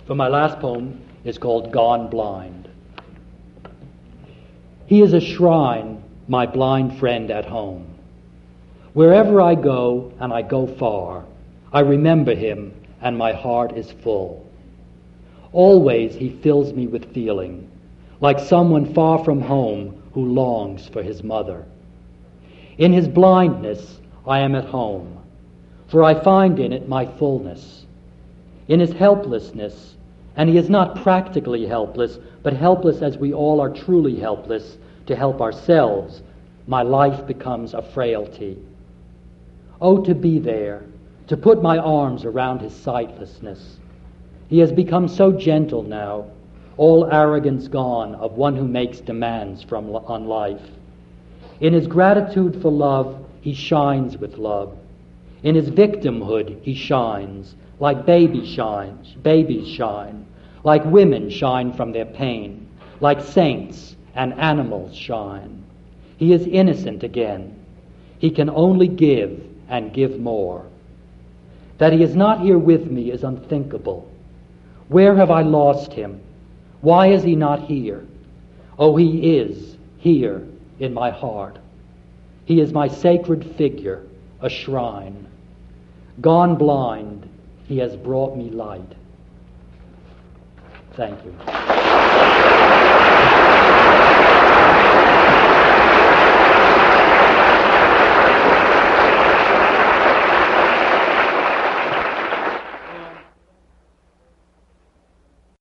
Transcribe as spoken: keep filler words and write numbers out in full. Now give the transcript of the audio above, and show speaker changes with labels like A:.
A: For my last poem is called Gone Blind. He is a shrine, my blind friend at home. Wherever I go, and I go far, I remember him, and my heart is full. Always he fills me with feeling, like someone far from home who longs for his mother. In his blindness I am at home, for I find in it my fullness. In his helplessness, and he is not practically helpless, but helpless as we all are truly helpless to help ourselves, my life becomes a frailty. Oh, to be there, to put my arms around his sightlessness. He has become so gentle now, all arrogance gone of one who makes demands from on life. In his gratitude for love, he shines with love. In his victimhood, he shines, like baby shines, babies shine, like women shine from their pain, like saints and animals shine. He is innocent again. He can only give and give more. That he is not here with me is unthinkable. Where have I lost him? Why is he not here? Oh, he is here in my heart. He is my sacred figure, a shrine. Gone blind, he has brought me light. Thank you.